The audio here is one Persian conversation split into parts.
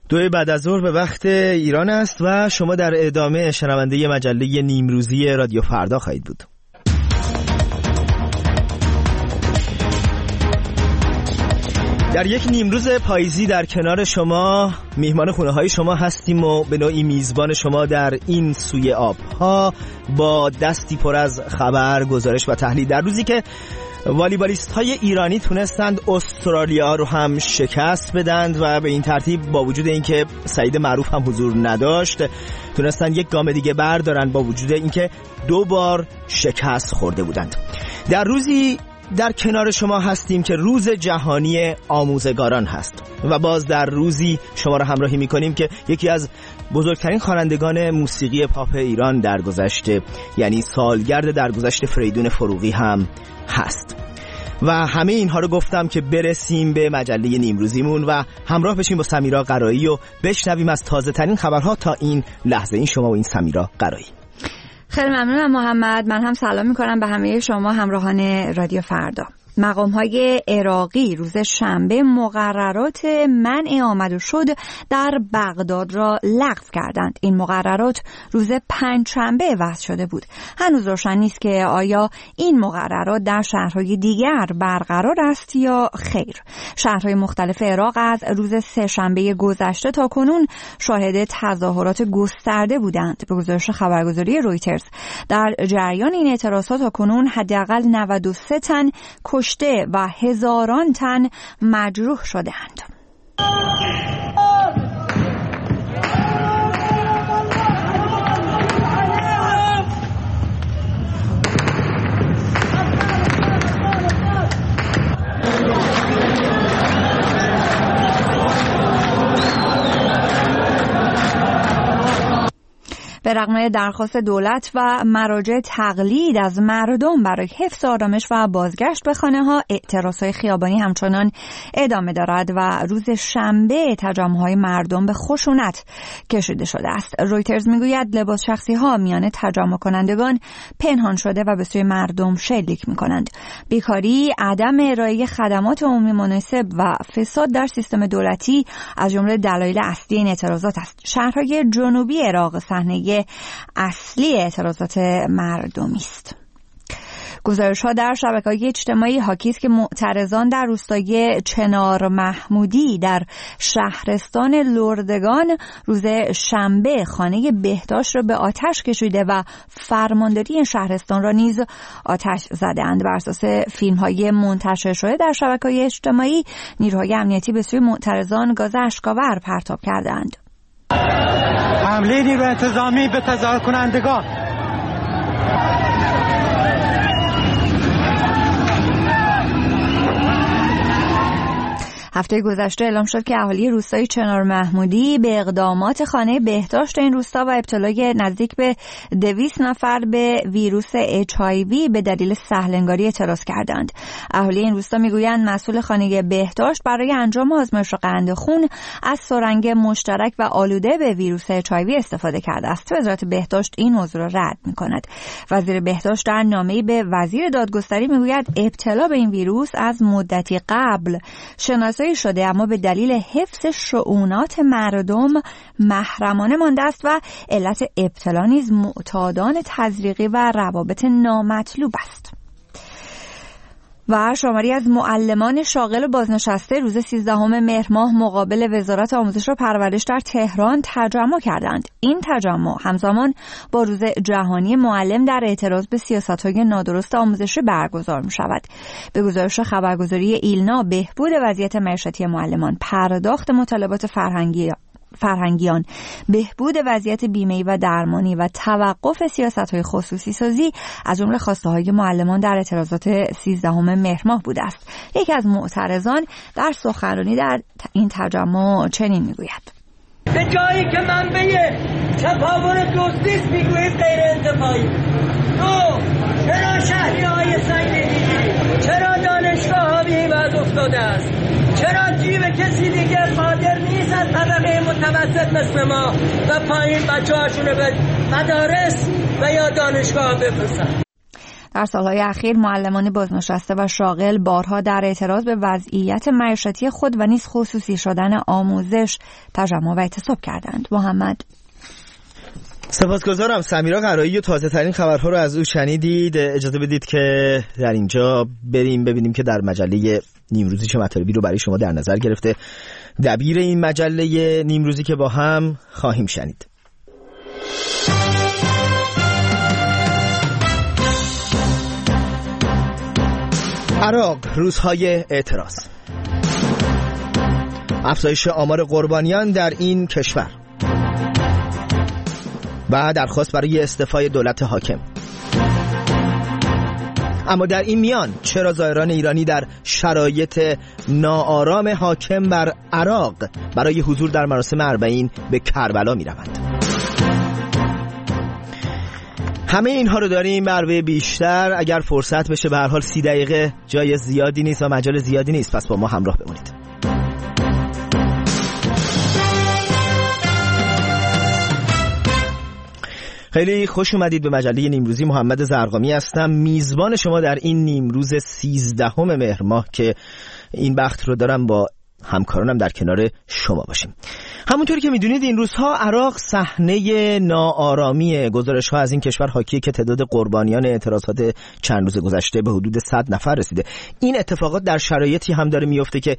2 بعد از ظهر به وقت ایران است و شما در ادامه شنونده مجله نیمروزی رادیو فردا خواهید بود. در یک نیمروز پاییزی در کنار شما، میهمان خونه های شما هستیم و به نوعی میزبان شما در این سوی آبها با دستی پر از خبر، گزارش و تحلیل، در روزی که والیبالیست های ایرانی تونستند استرالیا رو هم شکست بدند و به این ترتیب با وجود اینکه سعید معروف هم حضور نداشت تونستند یک گام دیگه بردارن با وجود اینکه 2 بار شکست خورده بودند. در روزی در کنار شما هستیم که روز جهانی آموزگاران هست و باز در روزی شما را همراهی می‌کنیم که یکی از بزرگترین خوانندگان موسیقی پاپ ایران درگذشته، یعنی سالگرد درگذشت فریدون فروغی هم هست. و همه اینها رو گفتم که برسیم به مجله نیمروزیمون و همراه بشیم با سمیرا قرایی و بشنویم از تازه ترین خبرها تا این لحظه. این شما و این سمیرا قرایی. خیلی ممنونم محمد. من هم سلام میکنم به همه شما همراهان رادیو فردا. مقام‌های عراقی روز شنبه مقررات منع آمد و شد در بغداد را لغو کردند. این مقررات روز پنجشنبه وضع شده بود. هنوز روشن نیست که آیا این مقررات در شهرهای دیگر برقرار است یا خیر. شهرهای مختلف عراق از روز سه‌شنبه گذشته تا کنون شاهد تظاهرات گسترده بودند. به گزارش خبرگزاری رویترز در جریان این اعتراضات تا کنون حداقل 93 تن کشته و هزاران تن مجروح شده‌اند. به رغم درخواست دولت و مراجع تقلید از مردم برای حفظ آرامش و بازگشت به خانه‌ها، اعتراضهای خیابانی همچنان ادامه دارد و روز شنبه تجمع‌های مردم به خشونت کشیده شده است. رویترز میگوید لباس شخصی‌ها میان تجمع کنندگان پنهان شده و به سوی مردم شلیک می‌کنند. بیکاری، عدم ارائه خدمات عمومی مناسب و فساد در سیستم دولتی از جمله دلایل اصلی این اعتراضات است. شهرهای جنوبی عراق صحنه اصلی اعتراضات مردمی است. گزارش‌ها در شبکه‌های اجتماعی حاکی است که معترضان در روستای چنار محمودی در شهرستان لردگان روز شنبه خانه بهداشت را به آتش کشیده و فرمانداری این شهرستان را نیز آتش زدند. بر اساس فیلم‌های منتشر شده در شبکه‌های اجتماعی، نیروهای امنیتی به سوی معترضان گاز اشک‌آور پرتاب کردند. حمله نیروی انتظامی به تظاهر کنندگان. هفته گذشته اعلام شد که اهالی روستای چنار محمودی به اقدامات خانه بهداشت این روستا و ابتلای نزدیک به 200 نفر به ویروس HIV به دلیل سهلنگاری اعتراض کردند. اهالی این روستا میگویند مسئول خانه بهداشت برای انجام آزمایش قند خون از سرنگ مشترک و آلوده به ویروس HIV استفاده کرده است. وزارت بهداشت این موضوع را رد می‌کند. وزیر بهداشت در نامه‌ای به وزیر دادگستری میگوید ابتلا به این ویروس از مدتی قبل شناسایی شده، اما به دلیل حفظ شؤونات مردم محرمانه مانده است و علت ابتلا نیز معتادان تزریقی و روابط نامطلوب است. و شماری از معلمان شاغل و بازنشسته روز 13 مهر ماه مقابل وزارت آموزش و پرورش در تهران تجمع کردند. این تجمع همزمان با روز جهانی معلم در اعتراض به سیاست‌های نادرست آموزشی برگزار می‌شود. به گزارش خبرگزاری ایلنا، بهبود وضعیت معیشتی معلمان، پرداخت مطالبات فرهنگیان، بهبود وضعیت بیمه‌ای و درمانی و توقف سیاست‌های خصوصی سازی از جمله خواسته‌های معلمان در اعتراضات 13 مهر ماه بوده است. یکی از معترضان در سخنرانی در این تجمع چنین میگوید: به جایی که منبع تفاوت دوستیست میگویید غیر انتفاعی. چرا شهریه‌های سنگینی؟ چرا دانشگاه‌ها به این وضع افتاده است؟ چرا جیب کسی دیگه قادر نیست از طبقه متوسط مثل ما و پایین بچه‌هاشون به مدارس و یا دانشگاه بفرستن؟ در سالهای اخیر معلمان بازنشسته و شاغل بارها در اعتراض به وضعیت معیشتی خود و نیز خصوصی شدن آموزش تجمع و اعتصاب کردند. محمد. سپاسگزارم. سمیرا قرایی و تازه ترین خبرها رو از او شنیدید. اجازه بدید که در اینجا بریم ببینیم که در مجله نیمروزی چه مطالبی رو برای شما در نظر گرفته دبیر این مجله نیمروزی که با هم خواهیم شنید. عراق، روزهای اعتراض. افزایش آمار قربانیان در این کشور و درخواست برای استعفای دولت حاکم. اما در این میان چرا زائران ایرانی در شرایط ناآرام حاکم بر عراق برای حضور در مراسم اربعین به کربلا می روند؟ همه اینها رو داریم به علاوه بیشتر. اگر فرصت بشه، به هر حال 30 دقیقه جای زیادی نیست و مجال زیادی نیست، پس با ما همراه بمونید. خیلی خوش اومدید به مجله نیمروزی. محمد زرقامی هستم، میزبان شما در این نیمروز 13 مهر ماه که این بخت رو دارم با همکارانم در کنار شما باشیم. همونطوری که میدونید این روزها عراق صحنه ناآرامی. گزارش‌ها از این کشور حاکیه که تعداد قربانیان اعتراضات چند روز گذشته به حدود 100 نفر رسیده. این اتفاقات در شرایطی هم داره میفته که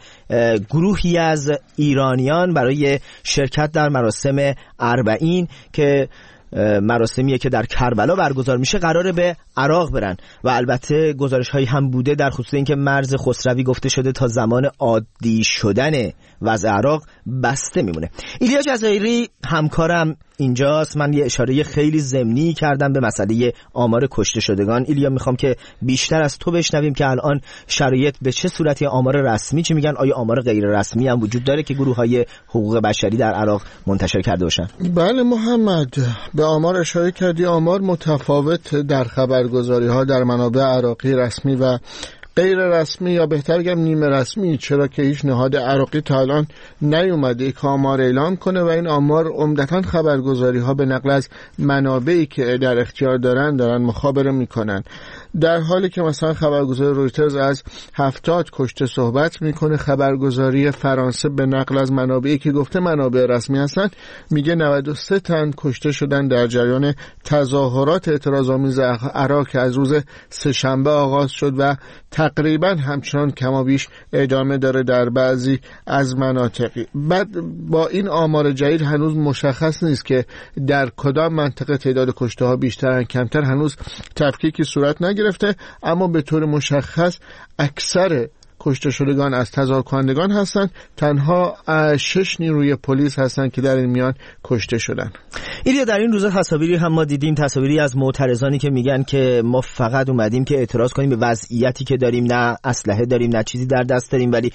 گروهی از ایرانیان برای شرکت در مراسم اربعین که مراسمیه که در کربلا برگزار میشه قراره به عراق برن و البته گزارش هایی هم بوده در خصوص اینکه مرز خسروی گفته شده تا زمان عادی شدن وضع عراق بسته میمونه. ایلیا جزایری همکارم اینجاست. من یه اشاره خیلی ضمنی کردم به مسئله آمار کشته شدگان. ایلیا، میخوام که بیشتر از تو بشنویم که الان شرایط به چه صورتی، آمار رسمی چی میگن، آیا آمار غیر رسمی هم وجود داره که گروه‌های حقوق بشری در عراق منتشر کرده باشن؟ بله محمد، به آمار اشاره کردی. آمار متفاوت در خبرگزاری‌ها در منابع عراقی رسمی و غیر رسمی، یا بهتر بگم نیمه رسمی، چرا که هیچ نهاد عراقی تا الان نیومده که آمار اعلام کنه و این آمار عمدتاً خبرگزاری‌ها به نقل از منابعی که در اختیار دارن مخابره میکنن. در حالی که مثلا خبرگزاری رویترز از 70 کشته صحبت میکنه، خبرگزاری فرانسه به نقل از منابعی که گفته منابع رسمی هستن میگه 93 تن کشته شدن در جریان تظاهرات اعتراض‌آمیز عراق که از روز سه‌شنبه آغاز شد و تقریبا همچنان کمابیش ادامه داره در بعضی از مناطقی. بعد با این آمار جدید هنوز مشخص نیست که در کدام منطقه تعداد کشته ها بیشتر یا کمتر، هنوز تفکیکی صورت نگرفته، اما به طور مشخص اکثر کشته شدگان از تظاهرکنندگان هستند. تنها 6 نیروی پلیس هستند که در این میان کشته شدن. ایلیا، در این روزا تصاویری هم ما دیدیم، تصاویری از معترضانی که میگن که ما فقط اومدیم که اعتراض کنیم به وضعیتی که داریم، نه اسلحه داریم نه چیزی در دست داریم، ولی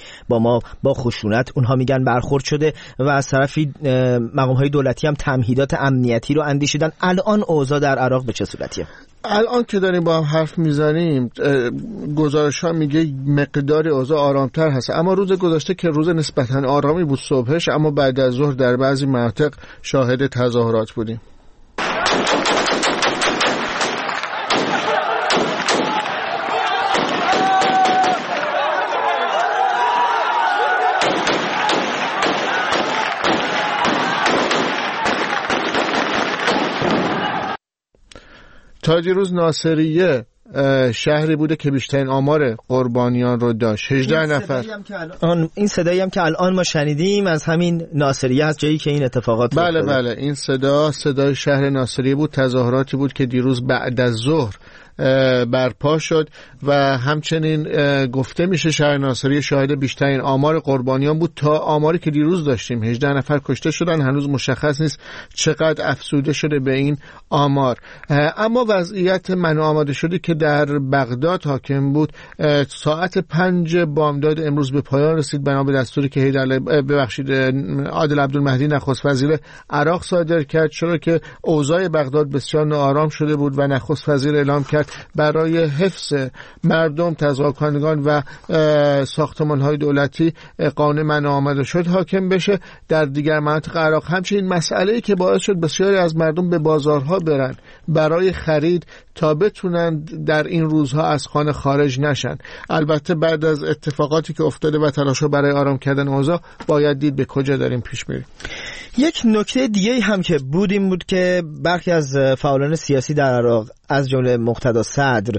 با خشونت اونها میگن برخورد شده و از طرفی مقام‌های دولتی هم تمهیدات امنیتی رو اندیشیدن. الان اوضاع در عراق به چه صورتیه؟ الان که داریم با هم حرف میزنیم گزارش ها میگه مقدار اوضاع آرامتر هست، اما روز گذشته که روز نسبتاً آرامی بود صبحش، اما بعد از ظهر در بعضی مناطق شاهد تظاهرات بودیم. تا دیروز ناصریه شهری بوده که بیشترین آمار قربانیان رو داشت، 18 نفر. این صدایی هم که الان ما شنیدیم از همین ناصریه هست، جایی که این اتفاقات بله این صدای شهر ناصریه بود. تظاهراتی بود که دیروز بعد از ظهر برپا شد و همچنین گفته میشه شهر ناصریه شاهد بیشترین آمار قربانیان بود تا آماری که دیروز داشتیم. 18 نفر کشته شدن. هنوز مشخص نیست چقدر افزوده شده به این آمار. اما وضعیت منو آماده شده که در بغداد حاکم بود ساعت 5 بامداد امروز به پایان رسید بنا به دستوری که عادل عبدالمهدی نخست وزیر عراق صادر کرد، چرا که اوضاع بغداد بسیار ناآرام شده بود و نخست وزیر اعلام کرد برای حفظ مردم، تظاهرکنندگان و ساختمان‌های دولتی قانون منع آمده شد حاکم بشه در دیگر مناطق عراق. همچنین مسئله‌ای که باعث شد بسیاری از مردم به بازارها برن برای خرید تا بتونن در این روزها از خانه خارج نشن. البته بعد از اتفاقاتی که افتاده و تلاش‌ها برای آرام کردن اوضاع باید دید به کجا داریم پیش میریم. یک نکته دیگه هم که این بود که برخی از فعالان سیاسی در عراق از جمله مقتدا صدر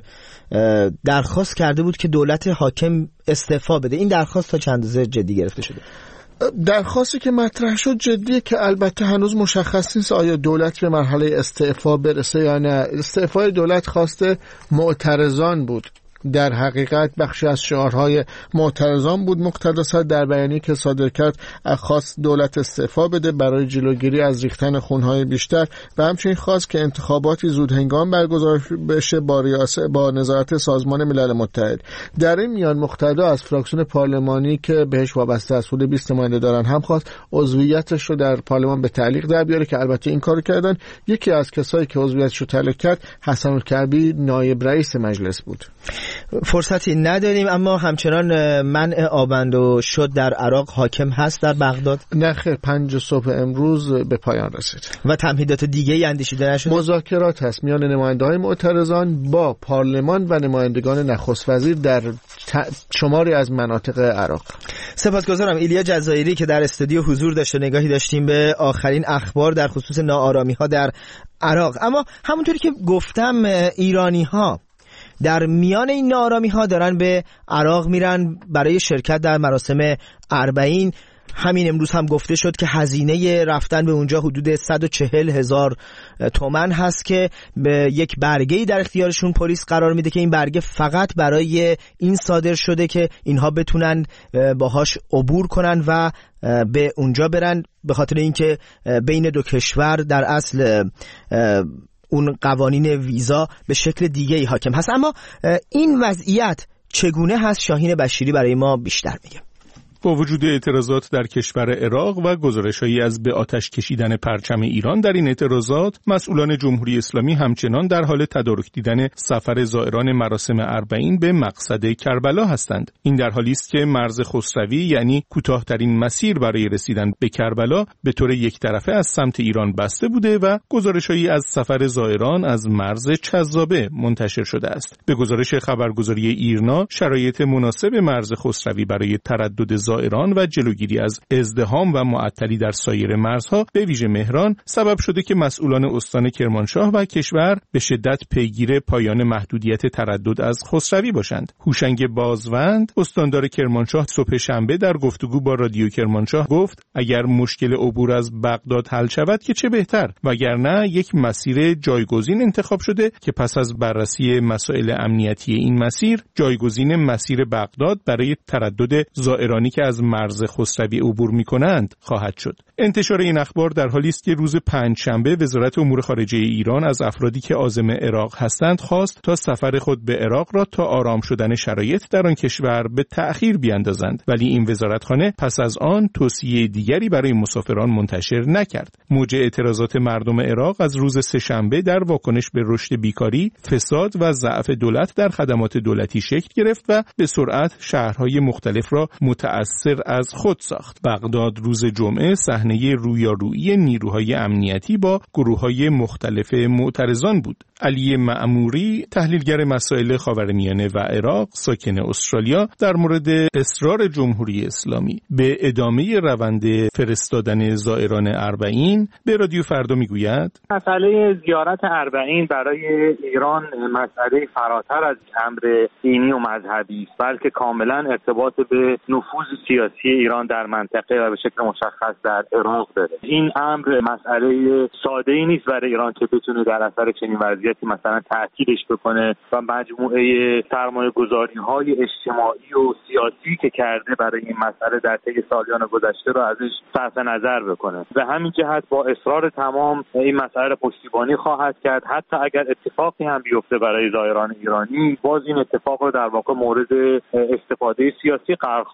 درخواست کرده بود که دولت حاکم استعفا بده. این درخواست تا چند روز جدی گرفته شده؟ درخواستی که مطرح شد جدیه که البته هنوز مشخص نیست آیا دولت به مرحله استعفا برسه یا نه. استعفای دولت خواسته معترضان بود. در حقیقت بخشی از شعارهای معترضان بود. مقتدا صدر در بیانیه‌ای که صادر کرد خواست دولت استعفا بده برای جلوگیری از ریختن خونهای بیشتر و همچنین خواست که انتخاباتی زود هنگام برگزار بشه با نظارت سازمان ملل متحد. در این میان مقتدا از فراکسیون پارلمانی که بهش وابسته است حدود 20 نماینده دارن هم خواست عضویتش رو در پارلمان به تعلیق در بیاره که البته این کارو کردن. یکی از کسایی که عضویتش رو تعلیق کرد حسن الکعبی نایب رئیس مجلس بود. فرصتی نداریم، اما همچنان منع آبند و شد در عراق حاکم هست در بغداد؟ نه خیر، 5 صبح امروز به پایان رسید و تمهیدات دیگه اندیشیده نشده؟ مذاکرات هست میان نماینده‌های معترضان با پارلمان و نمایندگان نخست وزیر در شماری از مناطق عراق. سپاسگزارم. ایلیا جزایری که در استودیو حضور داشت و نگاهی داشتیم به آخرین اخبار در خصوص ناآرامی‌ها در عراق. اما همونطوری که گفتم ایرانی‌ها در میان این ناآرامی‌ها دارن به عراق میرن برای شرکت در مراسم 40. همین امروز هم گفته شد که هزینه رفتن به اونجا حدود 140,000 تومان هست که به یک برگه‌ای در اختیارشون پلیس قرار میده که این برگه فقط برای این صادر شده که اینها بتونن باهاش عبور کنن و به اونجا برن، به خاطر اینکه بین دو کشور در اصل اون قوانین ویزا به شکل دیگه‌ای حاکم هست. اما این وضعیت چگونه هست؟ شاهین بشیری برای ما بیشتر میگه. با وجود اعتراضات در کشور عراق و گزارش‌هایی از به آتش کشیدن پرچم ایران در این اعتراضات، مسئولان جمهوری اسلامی همچنان در حال تدارک دیدن سفر زائران مراسم 40 به مقصد کربلا هستند. این در حالی است که مرز خسروی یعنی کوتاه‌ترین مسیر برای رسیدن به کربلا به طور یک طرفه از سمت ایران بسته بوده و گزارش‌هایی از سفر زائران از مرز چذابه منتشر شده است. به گزارش خبرگزاری ایرنا، شرایط مناسب مرز خسروی برای تردد زائران و جلوگیری از ازدحام و معطلی در سایر مرزها به ویژه مهران سبب شده که مسئولان استان کرمانشاه و کشور به شدت پیگیر پایان محدودیت تردد از خسروی باشند. هوشنگ بازوند، استاندار کرمانشاه، صبح شنبه در گفتگو با رادیو کرمانشاه گفت اگر مشکل عبور از بغداد حل شود که چه بهتر، وگرنه یک مسیر جایگزین انتخاب شده که پس از بررسی مسائل امنیتی این مسیر جایگزین مسیر بغداد برای تردد زائرانی که از مرز خسروی عبور می‌کنند خواهد شد. انتشار این اخبار در حالی است که روز پنجشنبه وزارت امور خارجه ایران از افرادی که عازم عراق هستند خواست تا سفر خود به عراق را تا آرام شدن شرایط در آن کشور به تأخیر بیاندازند، ولی این وزارتخانه پس از آن توصیه دیگری برای مسافران منتشر نکرد. موج اعتراضات مردم عراق از روز سه‌شنبه در واکنش به رشد بیکاری، فساد و ضعف دولت در خدمات دولتی شکل گرفت و به سرعت شهرهای مختلف را متأثر از خود ساخت. بغداد روز جمعه صحنه رویارویی نیروهای امنیتی با گروه‌های مختلف معترضان بود. علی معموری، تحلیلگر مسائل خاورمیانه و عراق، ساکن استرالیا، در مورد اصرار جمهوری اسلامی به ادامه روند فرستادن زائران 40 به رادیو فردا میگوید مسئله زیارت 40 برای ایران مسئله فراتر از امر دینی و مذهبی است، بلکه کاملا ارتباط به نفوذ سیاسی ایران در منطقه و به شکل مشخص در عراق داره. این امر مسئله ساده‌ای نیست برای ایران که بتونه در اثر چنین وضعیتی مثلا تعطیلش بکنه و مجموعه سرمایه‌گذاری‌های اجتماعی و سیاسی که کرده برای این مسئله در طی سالیان گذشته رو ازش صرف نظر بکنه. به همین جهت با اصرار تمام این مسئله پشتیبانی خواهد کرد. حتی اگر اتفاقی هم بیفته برای زائران ایرانی، باز این اتفاق رو در واقع مورد استفاده سیاسی قرار خواهد داد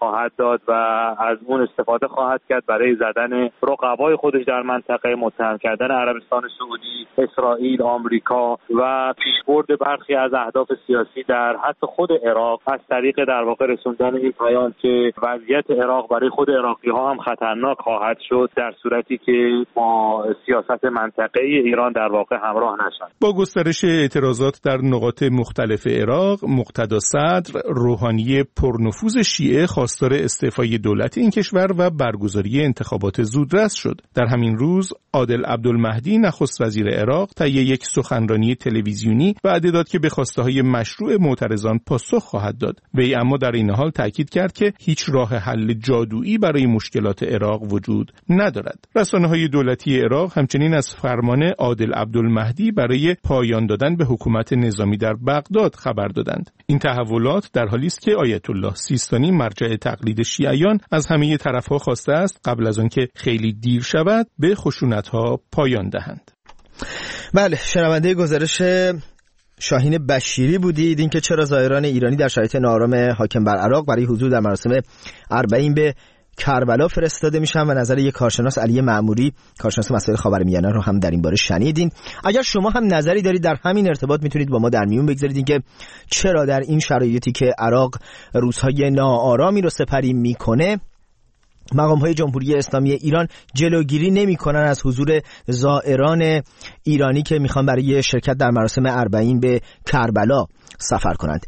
داد و از اون استفاده خواهد کرد برای زدن رقبای خودش در منطقه، متهم کردن عربستان سعودی، اسرائیل، آمریکا و پیشبرد برخی از اهداف سیاسی در حتی خود عراق از طریق در واقع رسوندن این پیام که وضعیت عراق برای خود عراقی‌ها هم خطرناک خواهد شد در صورتی که با سیاست منطقه ایران در واقع همراه نشند. با گسترش اعتراضات در نقاط مختلف عراق، مقتدا صدر روحانی پرنفوذ شیعه خواستار استعفای دولت این کشور و برگزاری انتخابات زودرس شد. در همین روز عادل عبدالمهدی نخست وزیر عراق طی یک سخنرانی تلویزیونی وعده داد که به خواسته‌های مشروع معترضان پاسخ خواهد داد. وی اما در این حال تاکید کرد که هیچ راه حل جادویی برای مشکلات عراق وجود ندارد. رسانه‌های دولتی عراق همچنین از فرمان عادل عبدالمهدی برای پایان دادن به حکومت نظامی در بغداد خبر دادند. این تحولات در حالی است که آیت الله سیستانی مرجع تقلید شیعیان از همه طرف‌ها خواسته است قبل از آنکه خیلی دیر شود به خشونت‌ها پایان دهند. بله، شنونده گزارش شاهین بشیری بودید. اینکه چرا زائران ایرانی در شرایط ناآرام حاکم بر عراق برای حضور در مراسم اربعین به کربلا فرستاده میشن و نظر یک کارشناس علی معموری، کارشناس مسائل خاورمیانه رو هم در این باره شنیدین. اگر شما هم نظری دارید در همین ارتباط میتونید با ما در میون بگذارید اینکه چرا در این شرایطی که عراق روزهای ناآرامی رو سپری میکنه مقام‌های جمهوری اسلامی ایران جلوگیری نمی‌کنن از حضور زائران ایرانی که میخوان برای شرکت در مراسم اربعین به کربلا سفر کنند.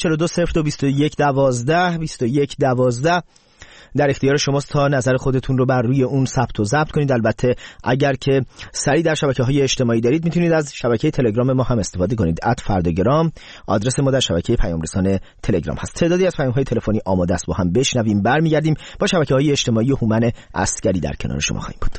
2042022112 در اختیار شماست تا نظر خودتون رو بر روی اون ثبت و ضبط کنید. البته اگر که سریع در شبکه‌های اجتماعی دارید میتونید از شبکه تلگرام ما هم استفاده کنید. @فرداگرام آدرس ما در شبکه پیام رسان تلگرام هست. تعدادی از پیام‌های تلفنی آماده است، با هم بشنویم. برمیگردیم با شبکه‌های اجتماعی و هومن عسکری در کنار شما خواهیم بود.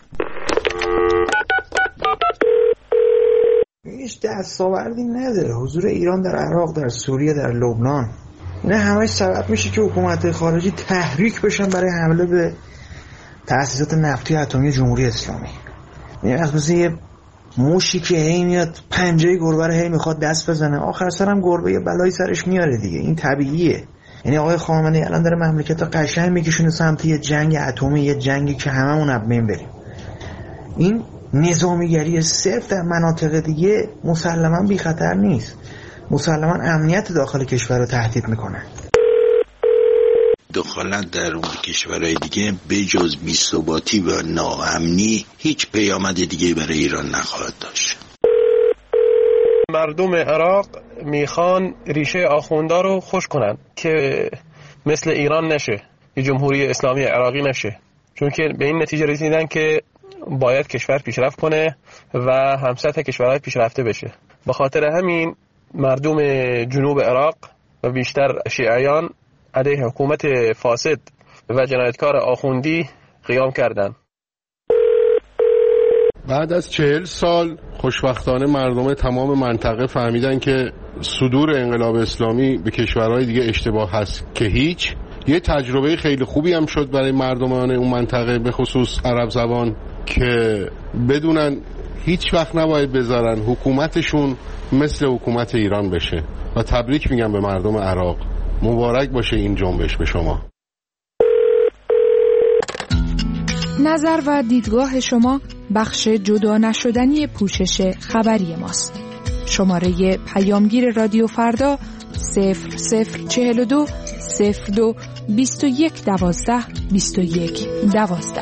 هیچ دستاوردی نداره حضور ایران در عراق، در سوریه، در لبنان. اینا همه سبب میشه که حکومت خارجی تحریک بشن برای حمله به تأسیسات نفتی اتمی جمهوری اسلامی. یعنی مثلا یه موشی که هی میاد پنجه گربه رو هی میخواد دست بزنه، آخر سر هم گربه یه بلایی سرش میاره دیگه. این طبیعیه. یعنی آقای خامنه‌ای الان داره مملکت رو قشنگ میکشونه سمت یه جنگ اتمی، یه جنگی که هممون از بین بریم. این نظامیگری صرف در مناطق دیگه مسلماً بی خطر نیست. مسلماً امنیت داخل کشور رو تهدید میکنه. دخالت در اون کشورهای دیگه به جز بی‌ثباتی و ناامنی هیچ پیامد دیگه برای ایران نخواهد داشت. مردم عراق میخوان ریشه آخوندا رو خوش کنن که مثل ایران نشه، یه جمهوری اسلامی عراقی نشه، چون که به این نتیجه رسیدن که باید کشور پیشرفت کنه و همسطح کشورهای پیشرفته بشه. به خاطر همین مردم جنوب عراق و بیشتر شیعیان علیه حکومت فاسد و جنایتکار آخوندی قیام کردند. بعد از 40 سال خوشبختانه مردم تمام منطقه فهمیدن که صدور انقلاب اسلامی به کشورهای دیگه اشتباه هست که هیچ. یه تجربه خیلی خوبی هم شد برای مردمان اون منطقه به خصوص عرب زبان که بدونن هیچ وقت نباید بذارن حکومتشون مثل حکومت ایران بشه و تبریک میگم به مردم عراق. مبارک باشه این جنبش به شما. نظر و دیدگاه شما بخش جدا نشدنی پوشش خبری ماست. شماره پیامگیر رادیو فردا 0042 02 21 12 21 12.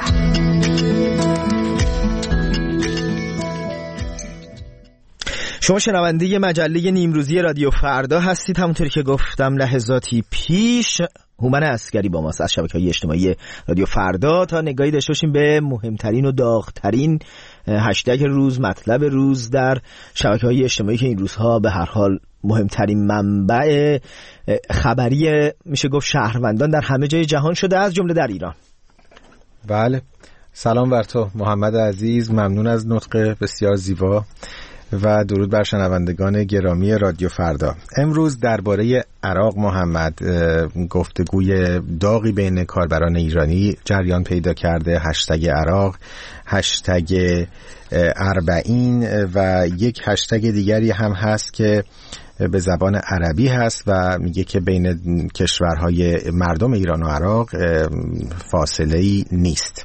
شما شنونده مجله نیمروزی رادیو فردا هستید. همونطوری که گفتم لحظاتی پیش هومن عسکری با ماست از شبکه‌های اجتماعی رادیو فردا تا نگاهی داشته باشیم به مهمترین و داغترین هشتگ روز، مطلب روز در شبکه‌های اجتماعی که این روزها به هر حال مهمترین منبع خبری میشه گفت شهروندان در همه جای جهان شده، از جمله در ایران. بله، سلام بر تو محمد عزیز، ممنون از نطق بسیار زیبا و درود بر شنوندگان گرامی رادیو فردا. امروز درباره عراق محمد گفتگوی داغی بین کاربران ایرانی جریان پیدا کرده. هشتگ عراق، هشتگ اربعین و یک هشتگ دیگری هم هست که به زبان عربی هست و میگه که بین کشورهای مردم ایران و عراق فاصله‌ای نیست.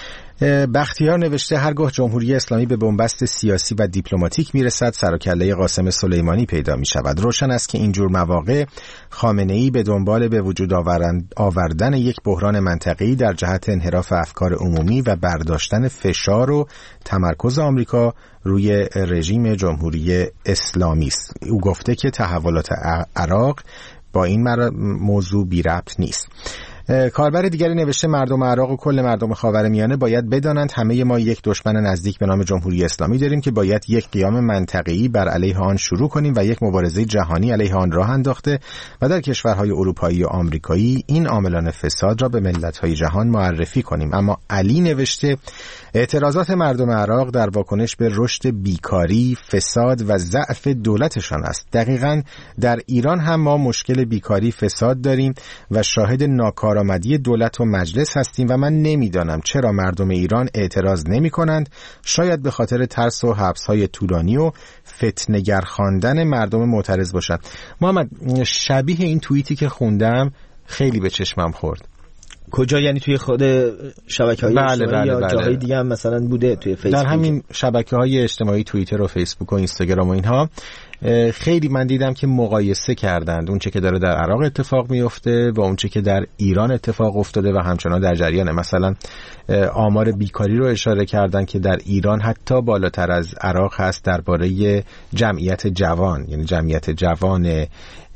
بختیار نوشته هرگاه جمهوری اسلامی به بنبست سیاسی و دیپلماتیک میرسد سر و کله قاسم سلیمانی پیدا می شود. روشن است که اینجور مواقع خامنه‌ای به دنبال به وجود آوردن یک بحران منطقه‌ای در جهت انحراف افکار عمومی و برداشتن فشار و تمرکز آمریکا روی رژیم جمهوری اسلامی است. او گفته که تحولات عراق با این موضوع بی ربط نیست. کاربر دیگری نوشته مردم عراق و کل مردم خاورمیانه باید بدانند همه ما یک دشمن نزدیک به نام جمهوری اسلامی داریم که باید یک قیام منطقه‌ای بر علیه آن شروع کنیم و یک مبارزه جهانی علیه آن راه انداخته و در کشورهای اروپایی و آمریکایی این عاملان فساد را به ملت‌های جهان معرفی کنیم. اما علی نوشته اعتراضات مردم عراق در واکنش به رشد بیکاری، فساد و ضعف دولتشان است. دقیقاً در ایران هم ما مشکل بیکاری، فساد داریم و شاهد ناکارآمدی دولت و مجلس هستیم و من نمیدانم چرا مردم ایران اعتراض نمی کنند. شاید به خاطر ترس و حبس‌های طولانی و فتنه‌گر خواندن مردم معترض باشد. محمد، شبیه این توییتی که خوندم خیلی به چشمم خورد. کجا؟ یعنی توی خود شبکه‌های اجتماعی یا جاهای دیگه هم مثلا بوده توی فیسبوک؟ در همین شبکه‌های اجتماعی، توییتر و فیسبوک و اینستاگرام و اینها خیلی من دیدم که مقایسه کردند اون چه که داره در عراق اتفاق میفته و اون چه که در ایران اتفاق افتاده و همچنان در جریانه. مثلا آمار بیکاری رو اشاره کردن که در ایران حتی بالاتر از عراق هست درباره جمعیت جوان، یعنی جمعیت جوان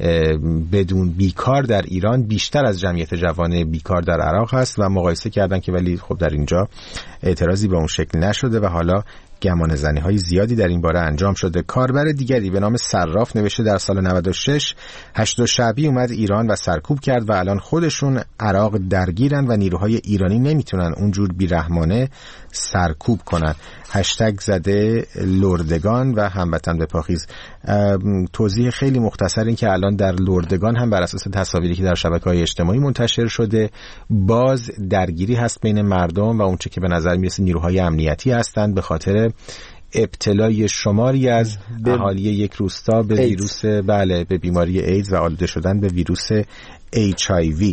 بدون بیکار در ایران بیشتر از جمعیت جوان بیکار در عراق هست و مقایسه کردن که ولی خب در اینجا اعتراضی به اون شکل نشده و حالا گمان زنی های زیادی در این باره انجام شده. کاربر دیگری به نام صراف نوشته در سال 96 8 شعبی اومد ایران و سرکوب کرد و الان خودشون عراق درگیرن و نیروهای ایرانی نمیتونن اونجور بیرحمانه سرکوب کنن. هشتگ زده لردگان و هموطن به پاخیز. توضیح خیلی مختصر این که الان در لردگان هم بر اساس تصاویری که در شبکه‌های اجتماعی منتشر شده باز درگیری هست بین مردم و اونچه که به نظر میرسه نیروهای امنیتی هستند به خاطر ابتلای شماری از اهالی یک روستا به ویروس به بیماری ایدز و آلوده شدن به ویروس HIV.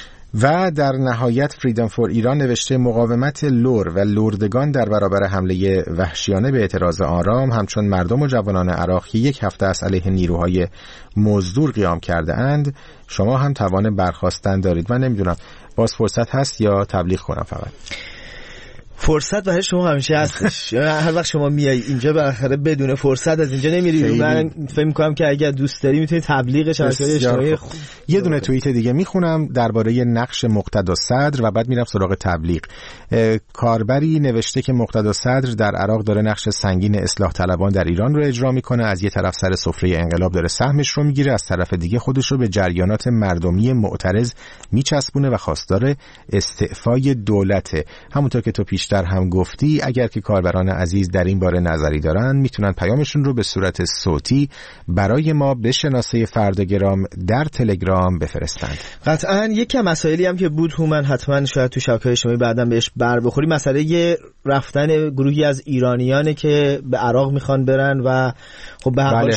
و در نهایت فریدم فور ایران نوشته مقاومت لور و لردگان در برابر حمله وحشیانه به اعتراض آرام همچون مردم و جوانان عراق که یک هفته از علیه نیروهای مزدور قیام کرده اند شما هم توان برخاستن دارید. من نمیدونم باز فرصت هست یا تبلیغ کنم؟ فقط فرصت برای شما همیشه هستش. هر وقت شما میای اینجا بالاخره بدون فرصت از اینجا نمیری. من فکر می‌کنم که اگر دوست داری میتونی تبلیغ شبکه‌های اجتماعی یه دونه توییت دیگه میخونم درباره نقش مقتدا صدر و بعد میرم سراغ تبلیغ. کاربری نوشته که مقتدا صدر در عراق داره نقش سنگین اصلاح طلبان در ایران رو اجرا میکنه. از یه طرف سر سفره انقلاب داره سهمش رو میگیره، از طرف دیگه خودش رو به جریانات مردمی معترض میچسبونه و خواستار استعفای دولته. همونطور که تو پیشتر هم گفتی اگر که کاربران عزیز در این باره نظری دارن میتونن پیامشون رو به صورت صوتی برای ما به شناسه فرداگرام در تلگرام بفرستند. قطعاً یکی از مسائلی هم که بود هومن حتما شاید تو شبکه‌های اجتماعی بعداً بهش بر بخوری، مسئله رفتن گروهی از ایرانیانی که به عراق میخوان برن و خب به هر حال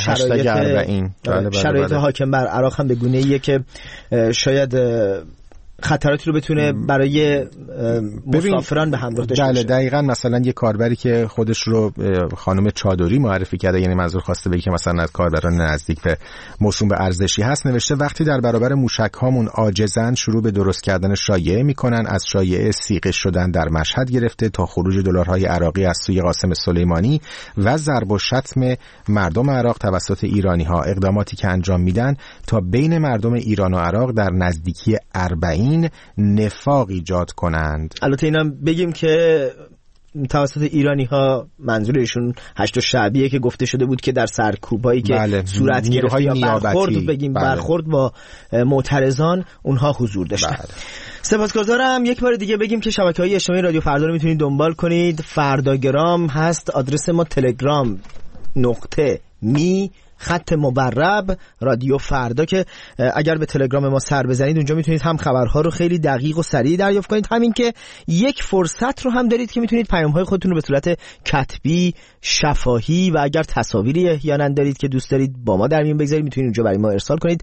شرایط حاکم بر عراق هم به گونه‌ایه که شاید خطراتی رو بتونه برای مسافران به همراه داشته باشه. دقیقاً مثلا یه کاربری که خودش رو خانم چادری معرفی کرده، یعنی منظور خواسته بگه که مثلا از کاربران نزدیک به موسوم به ارزشی هست، نوشته وقتی در برابر موشک هامون عاجزن شروع به درست کردن شایعه میکنن، از شایعه صیغه شدن در مشهد گرفته تا خروج دلارهای عراقی از سوی قاسم سلیمانی و ضرب و شتم مردم عراق توسط ایرانی ها، اقداماتی که انجام میدن تا بین مردم ایران و عراق در نزدیکی 40 نفاق ایجاد کنند. البته اینم بگیم که توسط ایرانی ها منظورشون 8 شعبیه که گفته شده بود که در سرکوبایی که صورت گرفت یا برخورد با معترضان اونها حضور داشتن. سپاسگزارم. یک بار دیگه بگیم که شبکه‌های اجتماعی رادیو فردا رو میتونید دنبال کنید. فرداگرام هست آدرس ما، تلگرام .me خط مبرب رادیو فردا که اگر به تلگرام ما سر بزنید اونجا میتونید هم خبرها رو خیلی دقیق و سریع دریافت کنید، همین که یک فرصت رو هم دارید که میتونید پیام‌های خودتون رو به صورت کتبی، شفاهی و اگر تصاویری احیانا دارید که دوست دارید با ما در میون بگذارید میتونید اونجا برای ما ارسال کنید.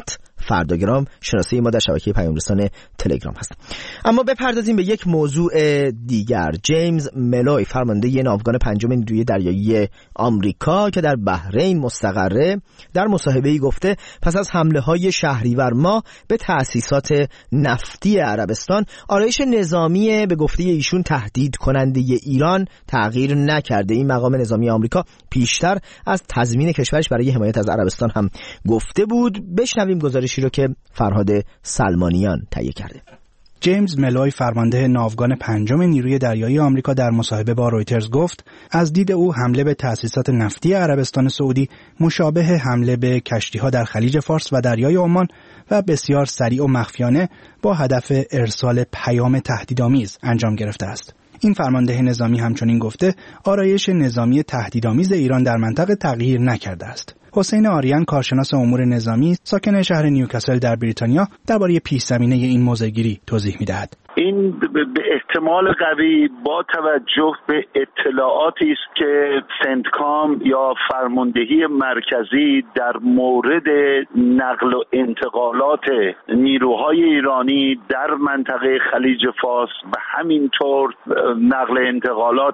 فرداگرام شناسه ما در شبکه پیام رسان تلگرام هست. اما بپردازیم به یک موضوع دیگر. جیمز ملوی فرمانده ناوگان پنجم نیروی دریایی آمریکا که در بحرین مستقره در مصاحبه‌ای گفته پس از حمله‌های شهریور ماه به تأسیسات نفتی عربستان آرایش نظامی به گفته ایشون تهدید کننده ایران تغییر نکرده. این مقام نظامی آمریکا پیشتر از تضمین کشورش برای حمایت از عربستان هم گفته بود. بشنویم گزارشی رو که فرهاد سلمانیان تهیه کرده. جیمز ملوی فرمانده ناوگان پنجم نیروی دریایی آمریکا در مصاحبه با رویترز گفت از دید او حمله به تأسیسات نفتی عربستان سعودی مشابه حمله به کشتی‌ها در خلیج فارس و دریای عمان و بسیار سریع و مخفیانه با هدف ارسال پیام تهدیدآمیز انجام گرفته است. این فرمانده نظامی همچنین گفته آرایش نظامی تهدیدآمیز ایران در منطقه تغییر نکرده است. حسین آریان کارشناس امور نظامی ساکن شهر نیوکاسل در بریتانیا درباره پیش‌زمینه این موضع‌گیری توضیح می‌دهد. این به احتمال قوی با توجه به اطلاعاتی است که سنتکام یا فرماندهی مرکزی در مورد نقل و انتقالات نیروهای ایرانی در منطقه خلیج فارس و همینطور نقل انتقالات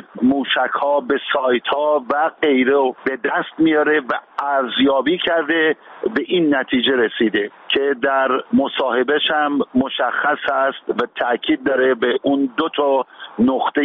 موشک‌ها به سایت‌ها و غیره به دست میاره و ارزیابی کرده به این نتیجه رسیده که در مصاحبهش هم مشخص هست و تأکید داره به اون دو تا نقطه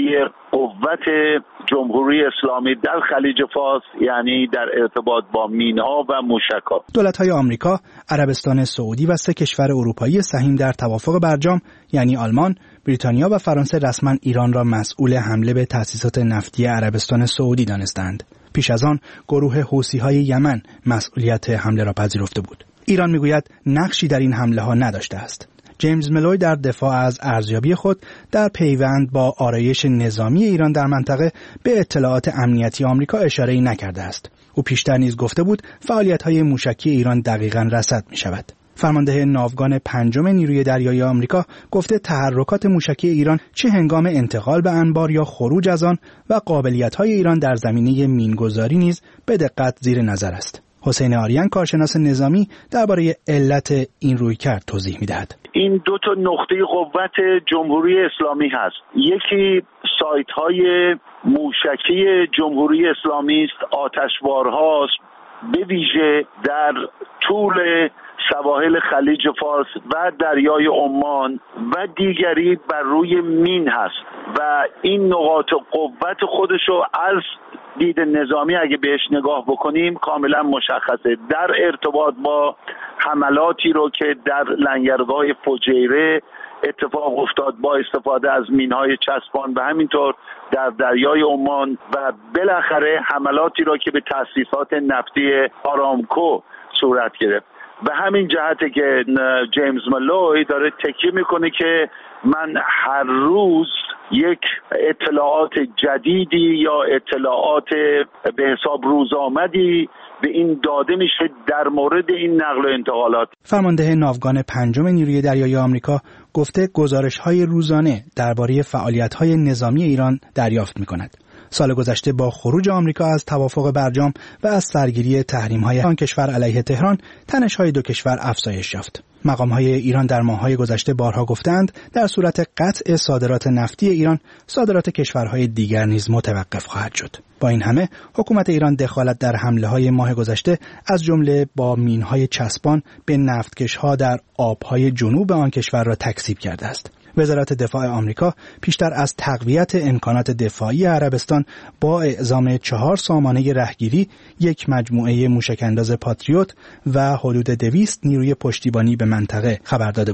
قوت جمهوری اسلامی در خلیج فارس، یعنی در ارتباط با مین‌ها و موشک‌ها. دولت‌های آمریکا، عربستان سعودی و 3 کشور اروپایی سهیم در توافق برجام یعنی آلمان، بریتانیا و فرانسه رسما ایران را مسئول حمله به تأسیسات نفتی عربستان سعودی دانستند. پیش از آن گروه حوثی‌های یمن مسئولیت حمله را پذیرفته بود. ایران میگوید نقشی در این حمله‌ها نداشته است. جیمز ملوی در دفاع از ارزیابی خود در پیوند با آرایش نظامی ایران در منطقه به اطلاعات امنیتی آمریکا اشاره‌ای نکرده است. او پیشتر نیز گفته بود فعالیت‌های موشکی ایران دقیقاً رصد می‌شود. فرمانده ناوگان پنجم نیروی دریایی آمریکا گفته تحرکات موشکی ایران چه هنگام انتقال به انبار یا خروج از آن و قابلیت‌های ایران در زمینه مینگذاری نیز به دقت زیر نظر است. حسین آریان کارشناس نظامی درباره علت این رویکرد توضیح می‌دهد. این دو تا نقطه قوت جمهوری اسلامی هست. یکی سایت‌های موشکی جمهوری اسلامی است، آتشبارهاست، به ویژه در طول سواحل خلیج فارس و دریای عمان و دیگری بر روی مین هست و این نقاط قوت خودشو از دید نظامی اگه بهش نگاه بکنیم کاملا مشخصه. در ارتباط با حملاتی رو که در لنگرگاه فجیره اتفاق افتاد با استفاده از مینهای چسبان و همینطور در دریای عمان و بالاخره حملاتی رو که به تأسیسات نفتی آرامکو صورت گرفت. به همین جهته که جیمز ملوی داره تکیه میکنه که من هر روز یک اطلاعات جدیدی یا اطلاعات به حساب روزآمدی به این داده میشه در مورد این نقل و انتقالات. فرمانده ناوگان پنجم نیروی دریایی آمریکا گفته گزارش‌های روزانه درباره فعالیت‌های نظامی ایران دریافت می‌کند. سال گذشته با خروج آمریکا از توافق برجام و از سرگیری تحریم‌های آن کشور علیه تهران، تنش‌های دو کشور افزایش یافت. مقام‌های ایران در ماه‌های گذشته بارها گفتند در صورت قطع صادرات نفتی ایران، صادرات کشورهای دیگر نیز متوقف خواهد شد. با این همه، حکومت ایران دخالت در حمله‌های ماه گذشته از جمله با مین‌های چسبان به نفتکش‌ها در آب‌های جنوب آن کشور را تکذیب کرده است. وزارت دفاع آمریکا پیشتر از تقویت امکانات دفاعی عربستان با اعزام 4 سامانه رهگیری، 1 مجموعه موشک‌انداز پاتریوت و حدود 200 نیروی پشتیبانی به منطقه خبر داده بود.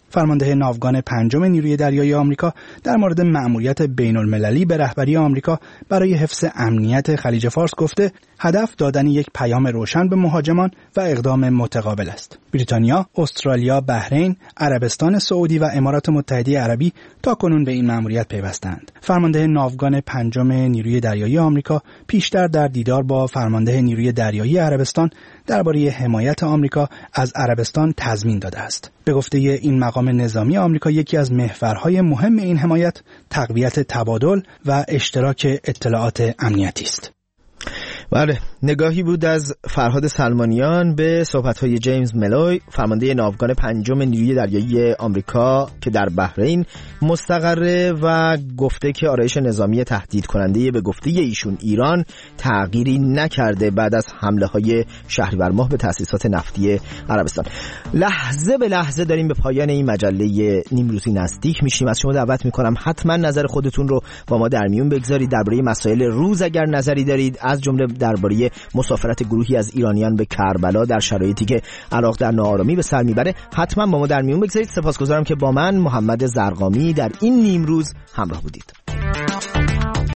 فرمانده ناوگان پنجم نیروی دریایی آمریکا در مورد مأموریت بین‌المللی به رهبری آمریکا برای حفظ امنیت خلیج فارس گفته هدف دادن یک پیام روشن به مهاجمان و اقدام متقابل است. بریتانیا، استرالیا، بحرین، عربستان سعودی و امارات متحده عربی تاکنون به این مأموریت پیوستند. فرمانده ناوگان پنجم نیروی دریایی آمریکا پیشتر در دیدار با فرمانده نیروی دریایی عربستان درباره حمایت آمریکا از عربستان تضمین داده است. به گفته این مقام نظامی آمریکا یکی از محورهای مهم این حمایت تقویت تبادل و اشتراک اطلاعات امنیتی است. بله، نگاهی بود از فرهاد سلمانیان به صحبت‌های جیمز ملوی، فرمانده ناوگان پنجم نیروی دریایی آمریکا که در بحرین مستقره و گفته که آرایش نظامی تهدید کننده به گفته ایشون ایران تغییری نکرده بعد از حمله‌های شهریور ماه به تأسیسات نفتی عربستان. لحظه به لحظه داریم به پایان این مجله نیمروزی نزدیک میشیم. از شما دعوت می‌کنم حتما نظر خودتون رو با ما در میون بگذارید درباره مسائل روز. اگر نظری دارید از جمله درباره مسافرت گروهی از ایرانیان به کربلا در شرایطی که عراق در ناآرامی به سر میبره، حتما با ما در میون بگذارید. سپاسگزارم که با من محمد زرقامی در این نیمروز همراه بودید.